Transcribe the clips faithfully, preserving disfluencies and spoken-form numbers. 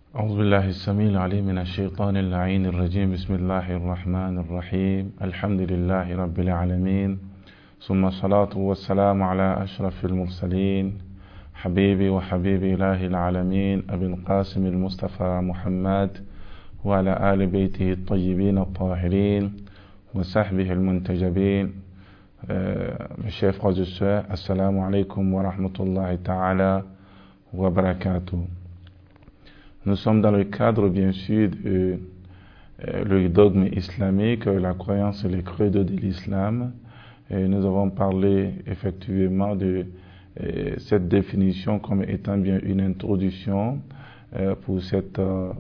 أعوذ بالله السميع العليم من الشيطان اللعين الرجيم بسم الله الرحمن الرحيم الحمد لله رب العالمين ثم الصلاة والسلام على أشرف المرسلين حبيبي وحبيب إله العالمين أبي القاسم المصطفى محمد وعلى آل بيته الطيبين الطاهرين وصحبه المنتجبين. Mes chers frères et sœurs, assalamu alaikum wa rahmatullahi ta'ala wa barakatuh. Nous sommes dans le cadre, bien sûr, de euh, le dogme islamique, la croyance et les credos de l'islam. Et nous avons parlé effectivement de euh, cette définition comme étant bien une introduction euh, pour cet euh,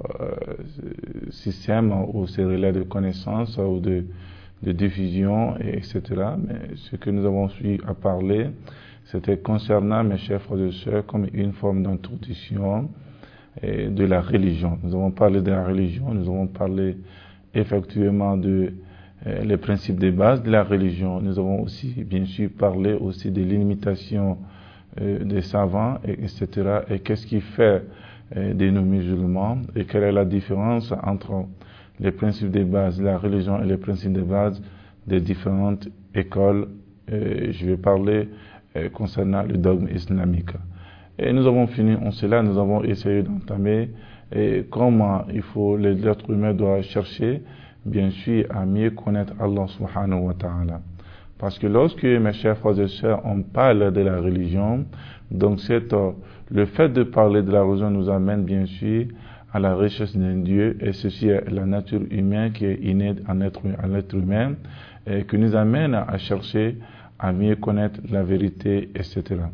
système ou ces relais de connaissances ou de, de diffusion, et cetera. Mais ce que nous avons eu à parler, c'était concernant, mes chers frères et sœurs, comme une forme d'introduction de la religion. Nous avons parlé de la religion, nous avons parlé effectivement de euh, les principes de base de la religion. Nous avons aussi, bien sûr, parlé aussi de l'imitation euh, des savants, et, etc. Et qu'est-ce qui fait euh, de nos musulmans et quelle est la différence entre les principes de base de la religion et les principes de base des différentes écoles. Euh, je vais parler euh, concernant le dogme islamique. Et nous avons fini en cela, nous avons essayé d'entamer et comment il faut, l'être humain doit chercher, bien sûr, à mieux connaître Allah subhanahu wa ta'ala. Parce que lorsque, mes chers frères et sœurs, on parle de la religion, donc c'est, euh, le fait de parler de la religion nous amène, bien sûr, à la recherche d'un Dieu, et ceci est la nature humaine qui est innée en être, à l'être humain, et qui nous amène à chercher à mieux connaître la vérité, et cetera.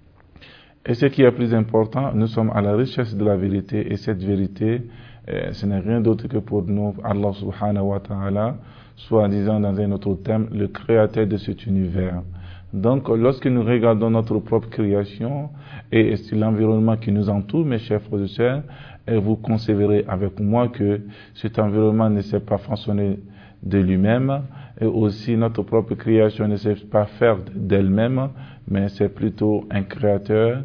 Et ce qui est plus important, nous sommes à la recherche de la vérité, et cette vérité, euh, ce n'est rien d'autre que pour nous, Allah subhanahu wa ta'ala, soit disant dans un autre thème, le créateur de cet univers. Donc, lorsque nous regardons notre propre création et l'environnement qui nous entoure, mes chers frères et sœurs, et vous concevrez avec moi que cet environnement ne s'est pas façonné de lui-même, et aussi notre propre création ne sait pas faire d'elle-même, mais c'est plutôt un créateur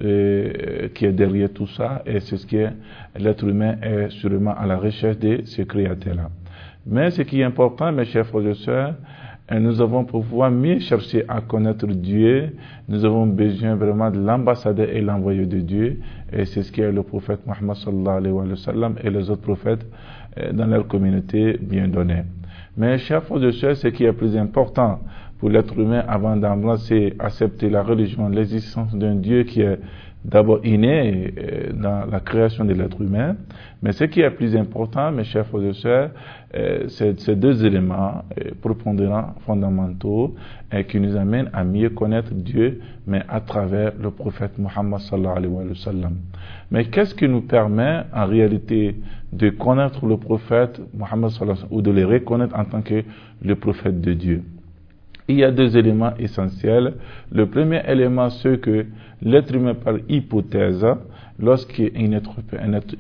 euh, qui est derrière tout ça, et c'est ce qui est, l'être humain est sûrement à la recherche de ce créateur-là. Mais ce qui est important, mes chers frères et sœurs, nous avons pour pouvoir mieux chercher à connaître Dieu, nous avons besoin vraiment de l'ambassadeur et l'envoyé de Dieu, et c'est ce qui est le prophète Muhammad sallallahu alayhi wa sallam et les autres prophètes euh, dans leur communauté bien donnée. Mais chers frères et sœurs, ce qui est plus important pour l'être humain avant d'embrasser, accepter la religion, l'existence d'un Dieu qui est d'abord inné dans la création de l'être humain, mais ce qui est plus important, mes chers frères et sœurs, c'est ces deux éléments prépondérants, fondamentaux, et qui nous amènent à mieux connaître Dieu, mais à travers le prophète Muhammad sallallahu alayhi wa sallam. Mais qu'est-ce qui nous permet en réalité de connaître le prophète Muhammad sallallahu alayhi wa sallam, ou de le reconnaître en tant que le prophète de Dieu? Il y a deux éléments essentiels. Le premier élément, c'est que l'être humain, par hypothèse, lorsqu'un être, un être,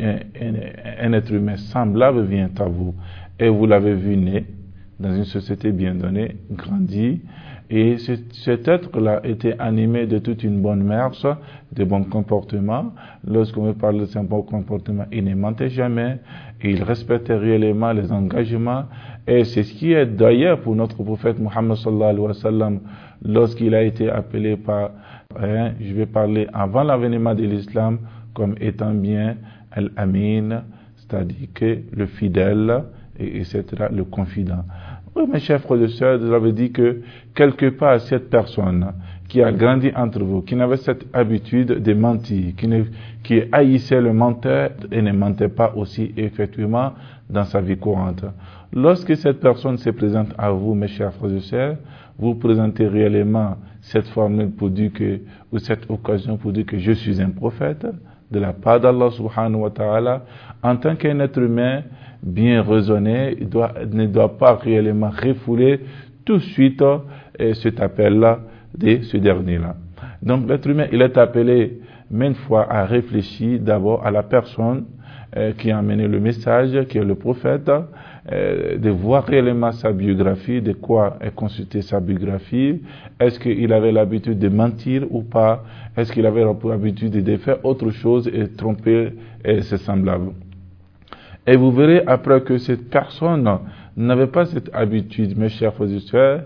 un, un être humain semblable vient à vous, et vous l'avez vu né dans une société bien donnée, grandi, et cet être-là était animé de toute une bonne mœurs, de bons comportements. Lorsqu'on veut parler de ce bon comportement, il ne mentait jamais, et il respectait réellement les engagements, et c'est ce qui est d'ailleurs pour notre prophète Muhammad sallallahu alayhi wa sallam, lorsqu'il a été appelé par, hein, je vais parler avant l'avènement de l'islam, comme étant bien Al-Amin, c'est-à-dire que le fidèle, et etc., le confident. Oui, mes chers frères et sœurs, vous avez dit que quelque part, cette personne qui a grandi entre vous, qui n'avait cette habitude de mentir, qui, ne, qui haïssait le menteur et ne mentait pas aussi effectivement dans sa vie courante. Lorsque cette personne se présente à vous, mes chers frères et sœurs, vous présentez réellement cette formule pour dire que, ou cette occasion pour dire que je suis un prophète de la part d'Allah subhanahu wa ta'ala, en tant qu'un être humain bien raisonné, il doit, ne doit pas réellement refouler tout de suite euh, cet appel-là de ce dernier-là. Donc l'être humain, il est appelé maintes fois à réfléchir d'abord à la personne euh, qui a amené le message, qui est le prophète, euh, de voir réellement sa biographie, de quoi est constituée sa biographie. Est-ce qu'il avait l'habitude de mentir ou pas? Est-ce qu'il avait l'habitude de faire autre chose et tromper et ses semblables? Et vous verrez après que cette personne n'avait pas cette habitude, mes chers frères et sœurs,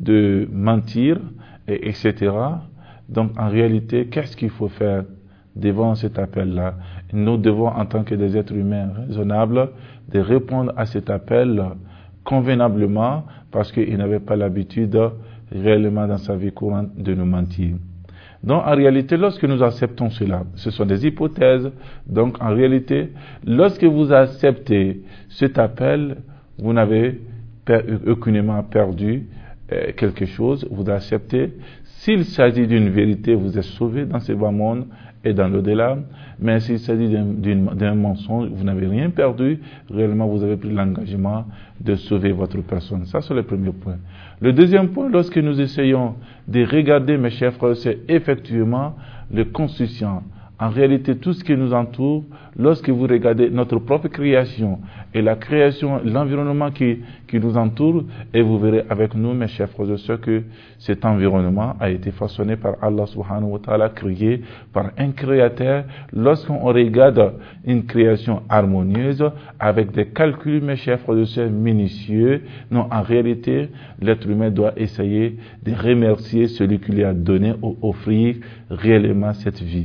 de mentir, et etc. Donc en réalité, qu'est-ce qu'il faut faire devant cet appel-là? Nous devons, en tant que des êtres humains raisonnables, de répondre à cet appel convenablement, parce qu'il n'avait pas l'habitude réellement dans sa vie courante de nous mentir. Donc, en réalité, lorsque nous acceptons cela, ce sont des hypothèses. Donc, en réalité, lorsque vous acceptez cet appel, vous n'avez per- aucunement perdu euh, quelque chose. Vous acceptez. S'il s'agit d'une vérité, vous êtes sauvé dans ce bas monde et dans l'au-delà. Mais s'il s'agit d'un, d'une, d'un mensonge, vous n'avez rien perdu. Réellement, vous avez pris l'engagement de sauver votre personne. Ça, c'est le premier point. Le deuxième point, lorsque nous essayons de regarder, mes chers frères, c'est effectivement le conscient. En réalité, tout ce qui nous entoure, lorsque vous regardez notre propre création et la création, l'environnement qui, qui nous entoure, et vous verrez avec nous, mes chers frères et sœurs, que cet environnement a été façonné par Allah subhanahu wa ta'ala, créé par un créateur. Lorsqu'on regarde une création harmonieuse, avec des calculs, mes chers frères et sœurs, minutieux, non, en réalité, l'être humain doit essayer de remercier celui qui lui a donné ou offrir réellement cette vie,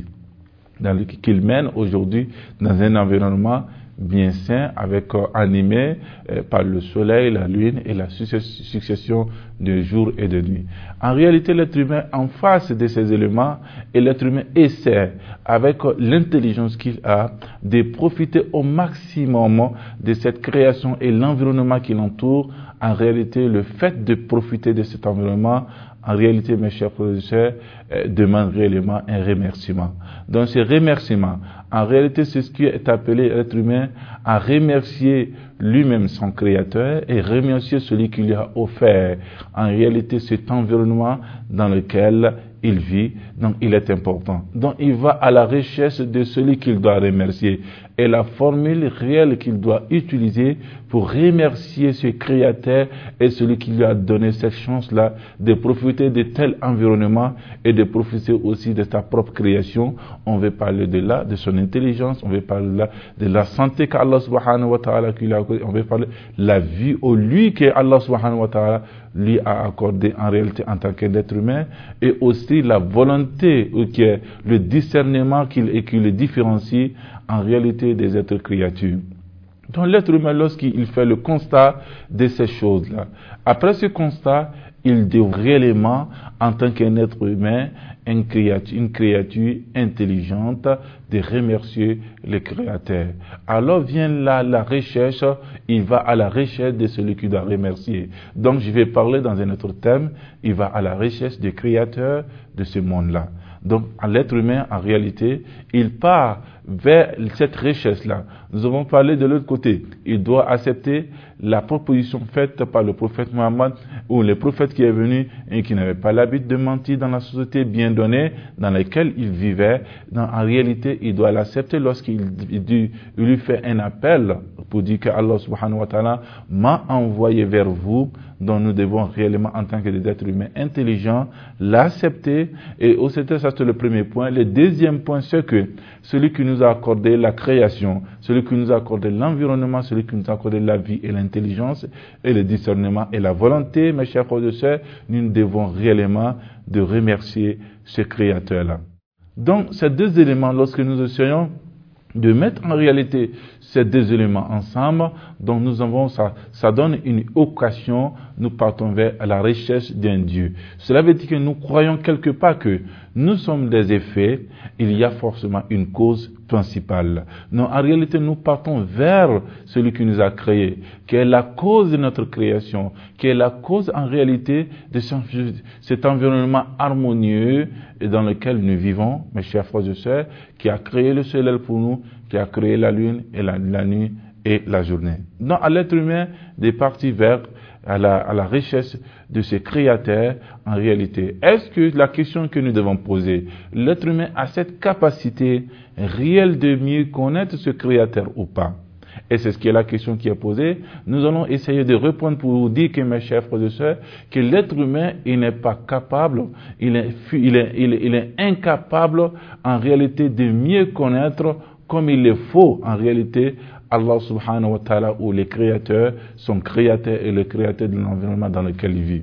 qu'il mène aujourd'hui dans un environnement bien sain, avec euh, animé euh, par le soleil, la lune et la succession de jours et de nuits. En réalité, l'être humain, en face de ces éléments, et l'être humain essaie, avec euh, l'intelligence qu'il a, de profiter au maximum de cette création et l'environnement qui l'entoure. En réalité, le fait de profiter de cet environnement, en réalité, mes chers frères et sœurs, euh, demande réellement un remerciement. Donc, ce remerciement, en réalité, c'est ce qui est appelé l'être humain à remercier lui-même son créateur et remercier celui qui lui a offert, en réalité, cet environnement dans lequel il vit. Donc, il est important. Donc, il va à la recherche de celui qu'il doit remercier. Et la formule réelle qu'il doit utiliser pour remercier ce créateur et celui qui lui a donné cette chance-là de profiter de tel environnement et de profiter aussi de sa propre création. On veut parler de là, de son intelligence, on veut parler de là, de la santé qu'Allah subhanahu wa ta'ala lui a accordé, on veut parler de la vie au lui que Allah subhanahu wa ta'ala lui a accordé en réalité en tant qu'être humain, et aussi la volonté qui est le discernement qu'il, et qui le différencie en réalité des êtres créatures. Donc l'être humain, lorsqu'il fait le constat de ces choses-là, après ce constat, il doit réellement, en tant qu'un être humain, une créature, une créature intelligente, de remercier le Créateur. Alors vient là la recherche, il va à la recherche de celui qui doit remercier. Donc je vais parler dans un autre thème, il va à la recherche du Créateur de ce monde-là. Donc, l'être humain, en réalité, il part vers cette richesse-là. Nous avons parlé de l'autre côté. Il doit accepter la proposition faite par le prophète Mohammed, ou le prophète qui est venu et qui n'avait pas l'habitude de mentir dans la société bien donnée dans laquelle il vivait. Donc, en réalité, il doit l'accepter lorsqu'il il, il lui fait un appel pour dire que Allah subhanahu wa ta'ala m'a envoyé vers vous. Donc nous devons réellement, en tant que des êtres humains intelligents, l'accepter. Et au c'était ça, c'est le premier point. Le deuxième point, c'est que celui qui nous a accordé la création, celui qui nous a accordé l'environnement, celui qui nous a accordé la vie et l'intelligence et le discernement et la volonté, mes chers frères et sœurs, nous devons réellement de remercier ce Créateur-là. Donc ces deux éléments, lorsque nous essayons de mettre en réalité ces deux éléments ensemble, donc nous avons ça, ça donne une occasion, nous partons vers la recherche d'un Dieu. Cela veut dire que nous croyons quelque part que nous sommes des effets, il y a forcément une cause principale. Non, en réalité, nous partons vers celui qui nous a créés, qui est la cause de notre création, qui est la cause en réalité de cet environnement harmonieux dans lequel nous vivons, mes chers frères et sœurs, qui a créé le soleil pour nous, qui a créé la lune et la, la nuit et la journée. Donc, à l'être humain, des parties vers à la, à la recherche de ce créateur en réalité. Est-ce que la question que nous devons poser, l'être humain a cette capacité réelle de mieux connaître ce créateur ou pas? Et c'est ce qui est la question qui est posée. Nous allons essayer de répondre pour vous dire que, mes chers frères et sœurs, que l'être humain, il n'est pas capable, il est, il est, il est, il est incapable en réalité de mieux connaître comme il le faut en réalité Allah subhanahu wa ta'ala, ou les créateurs, son créateur et le créateur de l'environnement dans lequel il vit.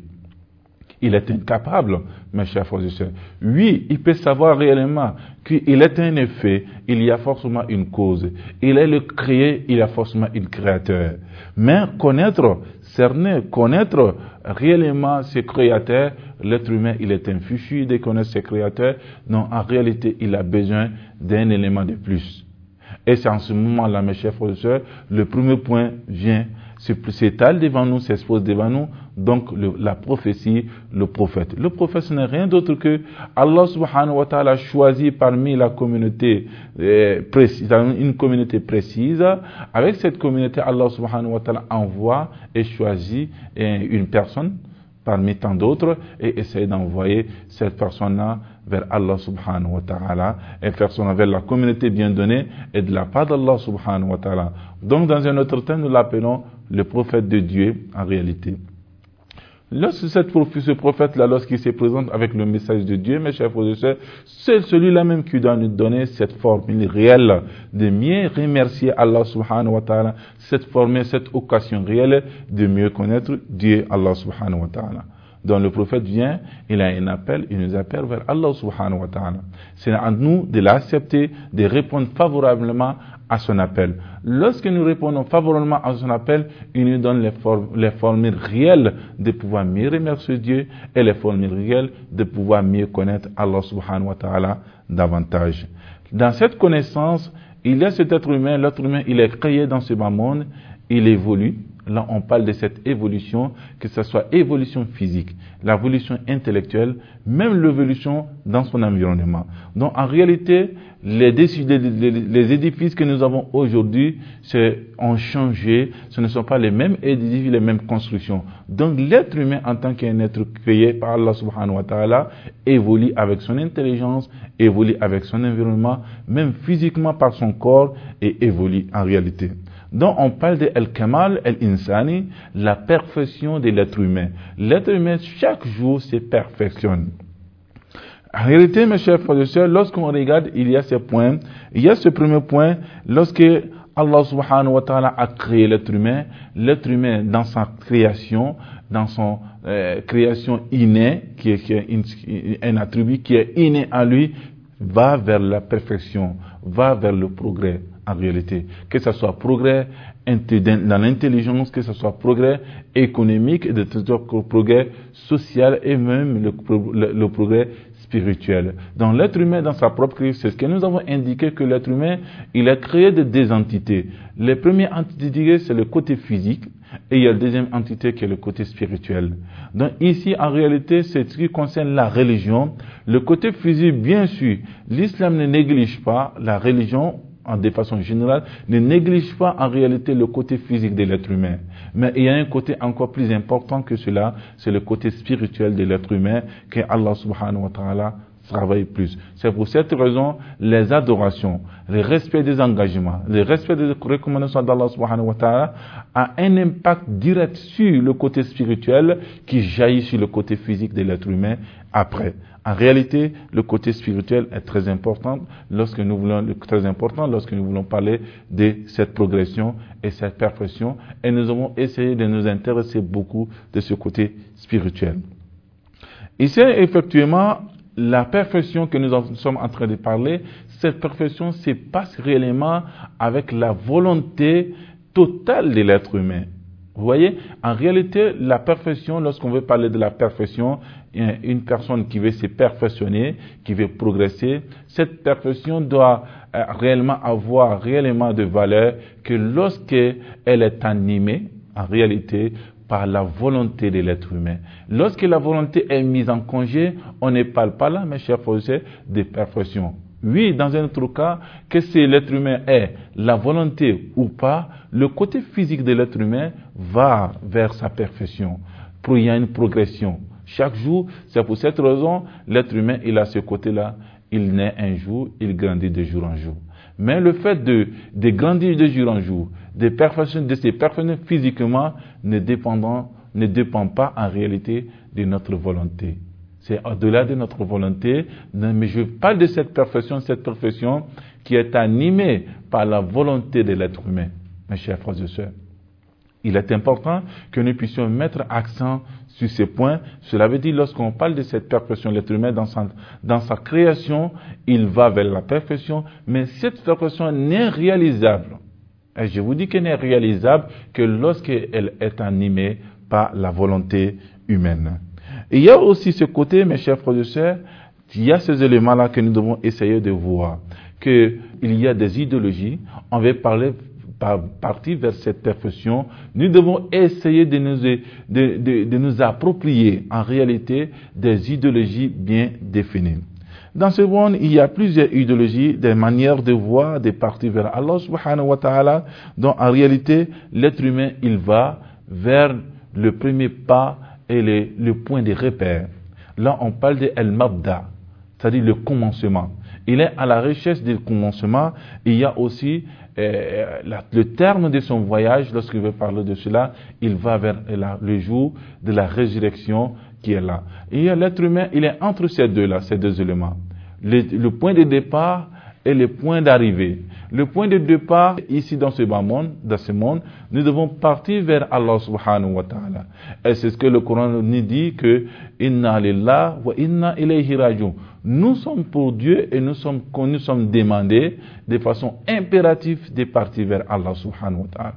Il est incapable, mes chers frères et sœurs. Oui, il peut savoir réellement qu'il est un effet, il y a forcément une cause. Il est le créé, il y a forcément un créateur. Mais connaître, cerner, connaître réellement ses créateurs, l'être humain, il est un fichu de connaître ses créateurs. Non, en réalité, il a besoin d'un élément de plus. Et c'est en ce moment-là, mes chers frères et sœurs, le premier point vient, s'étale devant nous, s'expose devant nous, donc le, la prophétie, le prophète. Le prophète, ce n'est rien d'autre que Allah subhanahu wa ta'ala a choisi parmi la communauté euh, précise, une communauté précise. Avec cette communauté, Allah subhanahu wa ta'ala envoie et choisit euh, une personne parmi tant d'autres et essaie d'envoyer cette personne-là vers Allah subhanahu wa ta'ala et faire son vers la communauté bien donnée et de la part d'Allah subhanahu wa ta'ala. Donc dans un autre temps, nous l'appelons le prophète de Dieu en réalité. Lorsque cette, ce prophète-là, lorsqu'il se présente avec le message de Dieu, mes chers frères et sœurs, c'est celui-là même qui doit nous donner cette formule réelle de mieux remercier Allah subhanahu wa ta'ala, cette formule, cette occasion réelle de mieux connaître Dieu, Allah subhanahu wa ta'ala. Donc le prophète vient, il a un appel, il nous appelle vers Allah subhanahu wa ta'ala. C'est à nous de l'accepter, de répondre favorablement à son appel. Lorsque nous répondons favorablement à son appel, il nous donne les, formes, les formules réelles de pouvoir mieux remercier Dieu et les formules réelles de pouvoir mieux connaître Allah subhanahu wa ta'ala davantage. Dans cette connaissance, il y a cet être humain, l'être humain, il est créé dans ce bas monde, il évolue. Là, on parle de cette évolution, que ce soit évolution physique, l'évolution intellectuelle, même l'évolution dans son environnement. Donc, en réalité, les, les, les édifices que nous avons aujourd'hui ont changé. Ce ne sont pas les mêmes édifices, les mêmes constructions. Donc, l'être humain, en tant qu'un être créé par Allah subhanahu wa ta'ala, évolue avec son intelligence, évolue avec son environnement, même physiquement par son corps, et évolue en réalité. Donc, on parle de Al-Kamal, Al-Insani, la perfection de l'être humain. L'être humain, chaque jour, se perfectionne. En réalité, mes chers frères et sœurs, lorsqu'on regarde, il y a ce point. Il y a ce premier point, lorsque Allah subhanahu wa ta'ala a créé l'être humain, l'être humain, dans sa création, dans son euh, création innée, qui est, qui est une, un attribut qui est inné à lui, va vers la perfection, va vers le progrès. En réalité, que ce soit progrès dans l'intelligence, que ce soit progrès économique, de progrès social et même le, le, le progrès spirituel. Dans l'être humain, dans sa propre création, c'est ce que nous avons indiqué que l'être humain, il est créé de deux entités. Les premières entités, c'est le côté physique, et il y a la deuxième entité qui est le côté spirituel. Donc ici, en réalité, c'est ce qui concerne la religion. Le côté physique, bien sûr, l'islam ne néglige pas la religion, de façon générale, ne néglige pas en réalité le côté physique de l'être humain. Mais il y a un côté encore plus important que cela, c'est le côté spirituel de l'être humain que Allah subhanahu wa ta'ala travaille plus. C'est pour cette raison, les adorations, le respect des engagements, le respect des recommandations d'Allah subhanahu wa ta'ala a un impact direct sur le côté spirituel qui jaillit sur le côté physique de l'être humain après. En réalité, le côté spirituel est très important lorsque nous voulons, très important lorsque nous voulons parler de cette progression et cette perfection, et nous avons essayé de nous intéresser beaucoup de ce côté spirituel. Ici, effectivement, la perfection que nous sommes en train de parler, cette perfection se passe réellement avec la volonté totale de l'être humain. Vous voyez, en réalité, la perfection, lorsqu'on veut parler de la perfection, une personne qui veut se perfectionner, qui veut progresser, cette perfection doit euh, réellement avoir réellement de valeur que lorsqu'elle est animée, en réalité, par la volonté de l'être humain. Lorsque la volonté est mise en congé, on ne parle pas là, mes chers frères, de perfection. Oui, dans un autre cas, que si l'être humain est la volonté ou pas, le côté physique de l'être humain va vers sa perfection. Pour il y a une progression. Chaque jour, c'est pour cette raison, l'être humain, il a ce côté-là. Il naît un jour, il grandit de jour en jour. Mais le fait de, de grandir de jour en jour, de, perfectionner, de se perfectionner physiquement, ne, dépendant, ne dépend pas en réalité de notre volonté. C'est au-delà de notre volonté, mais je parle de cette perfection, cette perfection qui est animée par la volonté de l'être humain, mes chers frères et sœurs. Il est important que nous puissions mettre accent sur ces points. Cela veut dire, lorsqu'on parle de cette perfection, l'être humain, dans sa, dans sa création, il va vers la perfection, mais cette perfection n'est réalisable. Et je vous dis qu'elle n'est réalisable que lorsqu'elle est animée par la volonté humaine. Et il y a aussi ce côté, mes chers frères et sœurs, il y a ces éléments-là que nous devons essayer de voir. Qu'il y a des idéologies, on va parler par partir vers cette perfection, nous devons essayer de nous, de, de, de nous approprier en réalité des idéologies bien définies. Dans ce monde, il y a plusieurs idéologies, des manières de voir, de partir vers Allah subhanahu wa ta'ala, dont en réalité, l'être humain, il va vers le premier pas et le, le point de repère. Là, on parle de al-mabda, c'est-à-dire le commencement. Il est à la recherche du commencement. Il y a aussi euh, la, le terme de son voyage. Lorsqu'il veut parler de cela, il va vers la, le jour de la résurrection qui est là. Et l'être humain, il est entre ces deux-là, ces deux éléments. Le, le point de départ et le point d'arrivée. Le point de départ, ici dans ce bas monde, dans ce monde, nous devons partir vers Allah subhanahu wa ta'ala. Et c'est ce que le Coran nous dit que inna lillah wa inna ilayhi rajiun. Nous sommes pour Dieu et nous sommes, nous sommes demandés de façon impérative de partir vers Allah subhanahu wa ta'ala.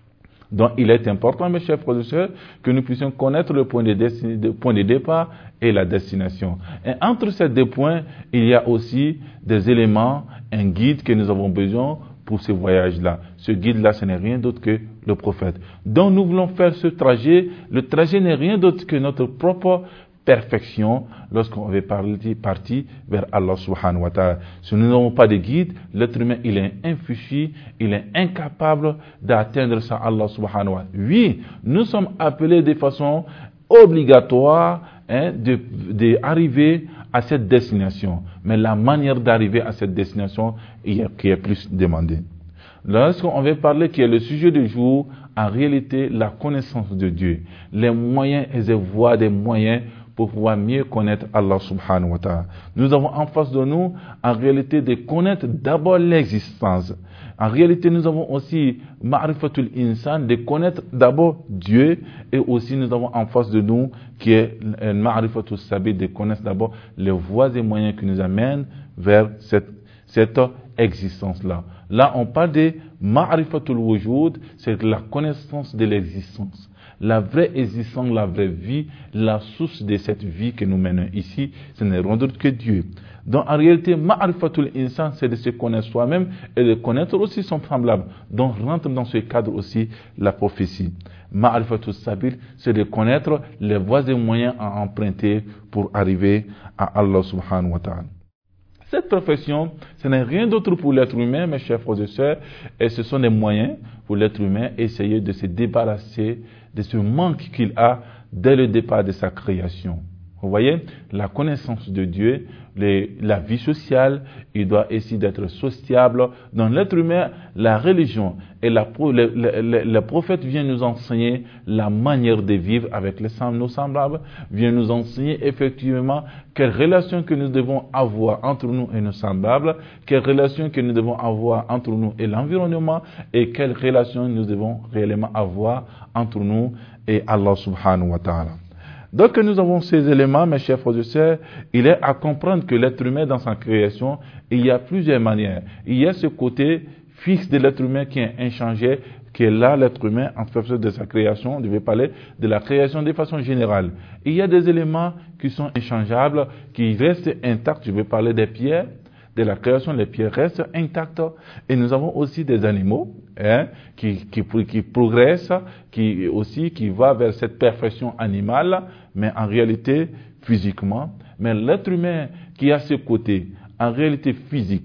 Donc il est important, mes chers frères et sœurs, que nous puissions connaître le point de, desti- de, point de départ et la destination. Et entre ces deux points, il y a aussi des éléments, un guide que nous avons besoin pour ce voyage-là. Ce guide-là, ce n'est rien d'autre que le prophète. Donc nous voulons faire ce trajet. Le trajet n'est rien d'autre que notre propre perfection lorsqu'on veut partir vers Allah subhanahu wa ta'ala. Si nous n'avons pas de guide, l'être humain, il est infichu, il est incapable d'atteindre ça Allah subhanahu wa ta'ala. Oui, nous sommes appelés de façon obligatoire hein, de, de arriver à cette destination. Mais la manière d'arriver à cette destination est, qui est plus demandée. Lorsqu'on veut parler qui est le sujet du jour, en réalité, la connaissance de Dieu, les moyens et les voies des moyens pour pouvoir mieux connaître Allah subhanahu wa ta'ala. Nous avons en face de nous, en réalité, de connaître d'abord l'existence. En réalité, nous avons aussi ma'rifatul insan, de connaître d'abord Dieu, et aussi nous avons en face de nous, qui est ma'rifatul sabil, de connaître d'abord les voies et moyens qui nous amènent vers cette, cette existence-là. Là, on parle de ma'rifatul wujud, c'est la connaissance de l'existence. La vraie existence, la vraie vie, la source de cette vie que nous menons ici, ce n'est rien d'autre que Dieu. Donc en réalité, ma'rifatul insan, c'est de se connaître soi-même et de connaître aussi son semblable. Donc rentre dans ce cadre aussi la prophétie. Ma'rifatul sabil, c'est de connaître les voies et moyens à emprunter pour arriver à Allah subhanahu wa ta'ala. Cette perfection, ce n'est rien d'autre pour l'être humain, mes chers frères et sœurs, et ce sont des moyens pour l'être humain essayer de se débarrasser de ce manque qu'il a dès le départ de sa création. Vous voyez, la connaissance de Dieu, les, la vie sociale, il doit essayer d'être sociable. Dans l'être humain, la religion et la, le, le, le, le prophète vient nous enseigner la manière de vivre avec les, nos semblables, vient nous enseigner effectivement quelle relation que nous devons avoir entre nous et nos semblables, quelle relation que nous devons avoir entre nous et l'environnement, et quelle relation nous devons réellement avoir entre nous et Allah subhanahu wa ta'ala. Donc nous avons ces éléments, mes chers frères et sœurs, il est à comprendre que l'être humain dans sa création, il y a plusieurs manières. Il y a ce côté fixe de l'être humain qui est inchangé, qui est là l'être humain en fonction de sa création. Je vais parler de la création de façon générale. Il y a des éléments qui sont inchangeables, qui restent intacts. Je vais parler des pierres. De la création, les pierres restent intactes. Et nous avons aussi des animaux hein, qui, qui, qui progressent, qui aussi qui va vers cette perfection animale, mais en réalité physiquement. Mais l'être humain qui a ce côté, en réalité physique,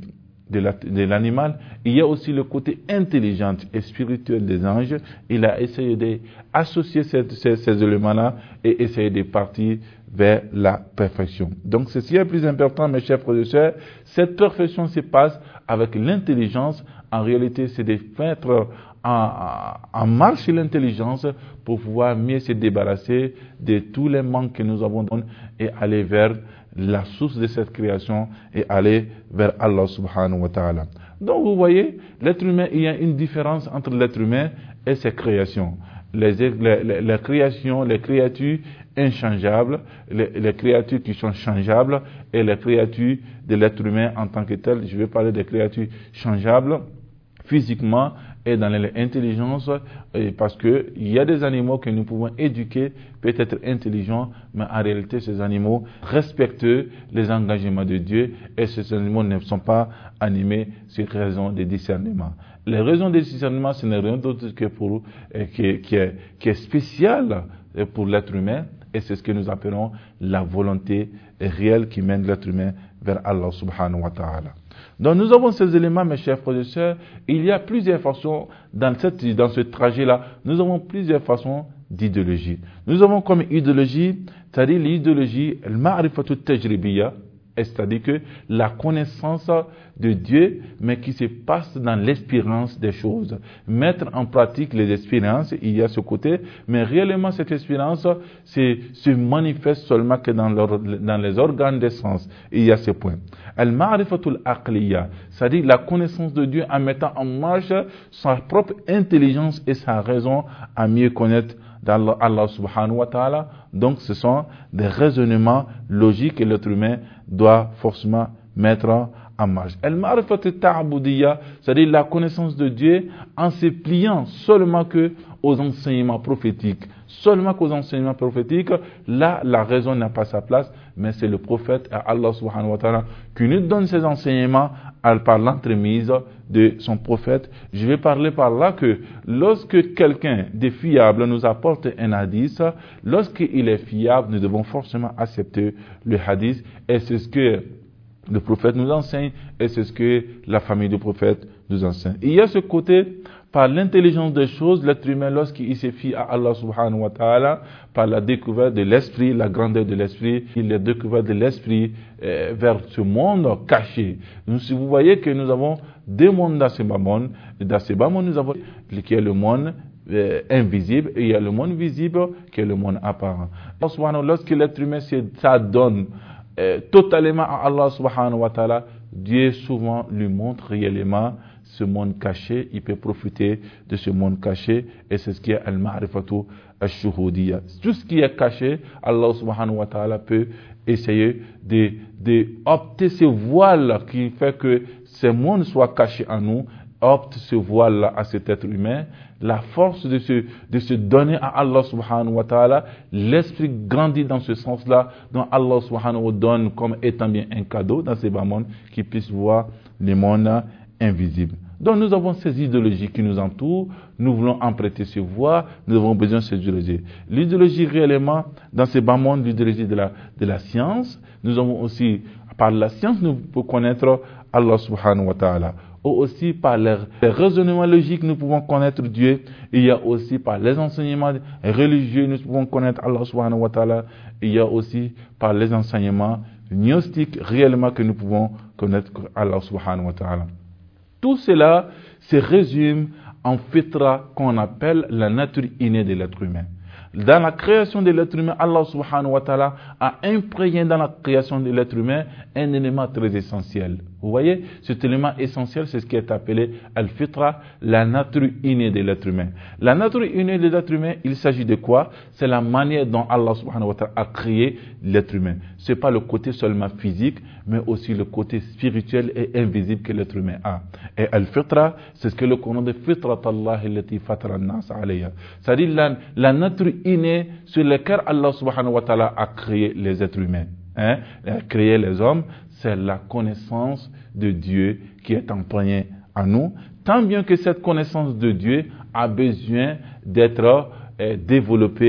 de, la, de l'animal, il y a aussi le côté intelligent et spirituel des anges. Il a essayé d'associer ces, ces, ces éléments-là et essayer de partir vers la perfection. Donc, c'est ce qui est le plus important, mes chers frères et sœurs. Cette perfection se passe avec l'intelligence. En réalité, c'est de mettre en, en marche l'intelligence pour pouvoir mieux se débarrasser de tous les manques que nous avons et aller vers la source de cette création et aller vers Allah subhanahu wa ta'ala. Donc vous voyez, l'être humain, il y a une différence entre l'être humain et ses créations. Les, les, les, les créations, les créatures inchangeables, les, les créatures qui sont changeables et les créatures de l'être humain en tant que tel. Je vais parler des créatures changeables physiquement et dans l'intelligence, parce que il y a des animaux que nous pouvons éduquer, peut-être intelligents, mais en réalité ces animaux respectent les engagements de Dieu et ces animaux ne sont pas animés sur raison de discernement. Les raisons de discernement, ce n'est rien d'autre que pour qui, qui, est, qui est spécial pour l'être humain, et c'est ce que nous appelons la volonté réelle qui mène l'être humain vers Allah subhanahu wa ta'ala. Donc nous avons ces éléments, mes chers frères et sœurs. Il y a plusieurs façons, dans, cette, dans ce trajet-là, nous avons plusieurs façons d'idéologie. Nous avons comme idéologie, c'est-à-dire l'idéologie, al-ma'rifatu tajribiyya, c'est-à-dire que la connaissance de Dieu, mais qui se passe dans l'expérience des choses. Mettre en pratique les expériences, il y a ce côté, mais réellement cette expérience c'est, se manifeste seulement que dans, leur, dans les organes des sens. Il y a ce point. Al-ma'rifatul aqliya, c'est-à-dire la connaissance de Dieu en mettant en marche sa propre intelligence et sa raison à mieux connaître d'Allah Allah subhanahu wa ta'ala. Donc ce sont des raisonnements logiques que l'être humain doit forcément mettre en marche. Al-ma'rifat ta'budiyya, c'est-à-dire la connaissance de Dieu en se pliant seulement que aux enseignements prophétiques. Seulement qu'aux enseignements prophétiques, là, la raison n'a pas sa place, mais c'est le prophète, Allah subhanahu wa ta'ala, qui nous donne ses enseignements par l'entremise de son prophète. Je vais parler par là que lorsque quelqu'un de fiable nous apporte un hadith, lorsqu'il est fiable, nous devons forcément accepter le hadith, et c'est ce que le prophète nous enseigne, et c'est ce que la famille du prophète nous enseigne. Il y a ce côté, par l'intelligence des choses, l'être humain, lorsqu'il se fie à Allah subhanahu wa ta'ala, par la découverte de l'esprit, la grandeur de l'esprit, il a découvert de l'esprit euh, vers ce monde caché. Donc, si vous voyez que nous avons deux mondes dans ce bas monde, dans ce bas monde, nous avons qui est le monde euh, invisible, et il y a le monde visible qui est le monde apparent. Lorsque l'être humain s'adonne euh, totalement à Allah subhanahu wa ta'ala, Dieu souvent lui montre réellement ce monde caché, il peut profiter de ce monde caché, et c'est ce qui est al-ma'rifatu al-shuhudiyya. Tout ce qui est caché, Allah subhanahu wa ta'ala peut essayer de, de opter ce voile qui fait que ce monde soit caché en nous, opte ce voile à cet être humain, la force de se, de se donner à Allah subhanahu wa ta'ala, l'esprit grandit dans ce sens-là, dont Allah subhanahu wa ta'ala donne comme étant bien un cadeau dans ces bas mondes, qui puisse voir les mondes invisibles. Donc nous avons ces idéologies qui nous entourent, nous voulons emprunter ce voie, nous avons besoin de ces idéologies. L'idéologie réellement, dans ces bas mondes, l'idéologie de la, de la science, nous avons aussi, par la science, nous pouvons connaître Allah subhanahu wa ta'ala. Ou aussi par les, les raisonnements logiques, nous pouvons connaître Dieu. Il y a aussi par les enseignements religieux, nous pouvons connaître Allah subhanahu wa ta'ala. Il y a aussi par les enseignements gnostiques, réellement, que nous pouvons connaître Allah subhanahu wa ta'ala. Tout cela se résume en fitra qu'on appelle la nature innée de l'être humain. Dans la création de l'être humain, Allah subhanahu wa ta'ala a imprégné dans la création de l'être humain un élément très essentiel. Vous voyez, cet élément essentiel, c'est ce qui est appelé al-fitra, la nature innée de l'être humain. La nature innée de l'être humain, il s'agit de quoi? C'est la manière dont Allah subhanahu wa ta'ala a créé l'être humain. Ce n'est pas le côté seulement physique, mais aussi le côté spirituel et invisible que l'être humain a. Et al-fitra, c'est ce que le Coran dit, fitrat Allah allati fatara an-nas alayha. C'est-à-dire la, la nature innée sur laquelle Allah subhanahu wa ta'ala a créé les êtres humains. Hein, a créé les hommes, c'est la connaissance de Dieu qui est imprégnée en nous, tant bien que cette connaissance de Dieu a besoin d'être euh, développée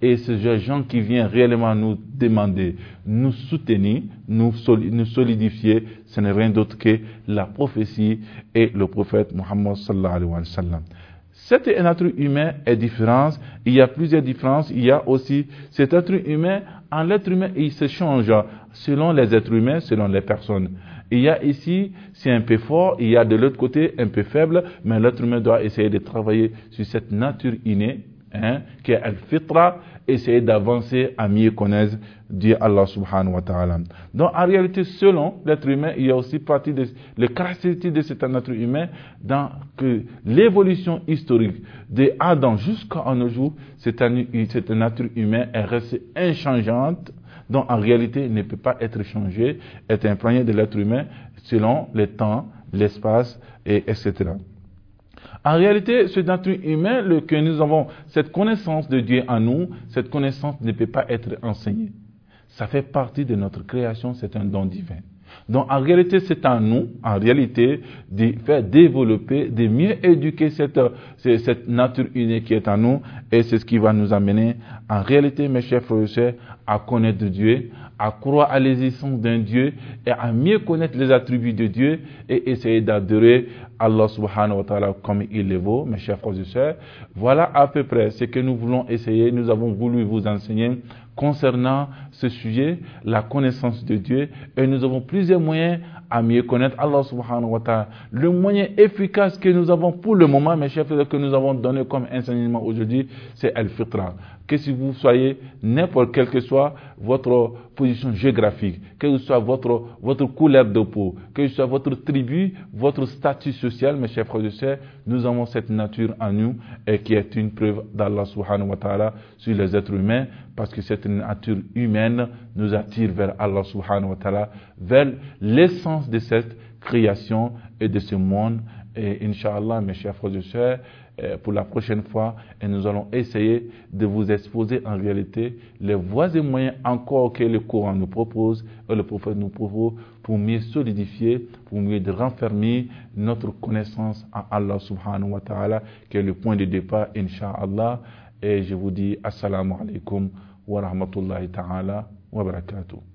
Et ce gens qui vient réellement nous demander, nous soutenir, nous, soli- nous solidifier, ce n'est rien d'autre que la prophétie et le prophète Muhammad sallallahu alayhi wa sallam. Cet être humain est différent, il y a plusieurs différences, il y a aussi cet être humain, en l'être humain, il se change selon les êtres humains, selon les personnes. Il y a ici, c'est un peu fort, il y a de l'autre côté un peu faible, mais l'être humain doit essayer de travailler sur cette nature innée, hein, qui est al-fitra, essayer d'avancer à mieux connaître Dieu Allah subhanahu wa ta'ala. Donc en réalité, selon l'être humain, il y a aussi partie des les caractéristiques de cet être humain dans que l'évolution historique de Adam jusqu'à nos jours, cette, cette nature humaine est restée inchangeante, donc en réalité, il ne peut pas être changé, est imprégné de l'être humain selon le temps, l'espace, et etc. En réalité, ce être humain, le, que nous avons cette connaissance de Dieu en nous, cette connaissance ne peut pas être enseignée. Ça fait partie de notre création, c'est un don divin. Donc en réalité, c'est à nous, en réalité, de faire développer, de mieux éduquer cette, cette nature innée qui est en nous, et c'est ce qui va nous amener, en réalité, mes chers frères et sœurs, à connaître Dieu, à croire à l'existence d'un Dieu, et à mieux connaître les attributs de Dieu, et essayer d'adorer Allah subhanahu wa ta'ala comme il le vaut, mes chers frères et sœurs. Voilà à peu près ce que nous voulons essayer, nous avons voulu vous enseigner concernant ce sujet, la connaissance de Dieu, et nous avons plusieurs moyens à mieux connaître Allah subhanahu wa ta'ala. Le moyen efficace que nous avons pour le moment, mes chers frères, que nous avons donné comme enseignement aujourd'hui, c'est Al-Fitra. Que si vous soyez n'importe quelle que soit votre position géographique, que ce soit votre, votre couleur de peau, que ce soit votre tribu, votre statut social, mes chers frères et sœurs, nous avons cette nature en nous et qui est une preuve d'Allah subhanahu wa ta'ala sur les êtres humains, parce que cette nature humaine nous attire vers Allah subhanahu wa ta'ala, vers l'essence de cette création et de ce monde. Et Inch'Allah, mes chers frères et sœurs, pour la prochaine fois, et nous allons essayer de vous exposer en réalité les voies et moyens encore que le Coran nous propose, et le prophète nous propose, pour mieux solidifier, pour mieux renfermer notre connaissance en Allah subhanahu wa ta'ala, qui est le point de départ, Inch'Allah. Et je vous dis assalamu alaikum wa rahmatullahi ta'ala wa barakatuh.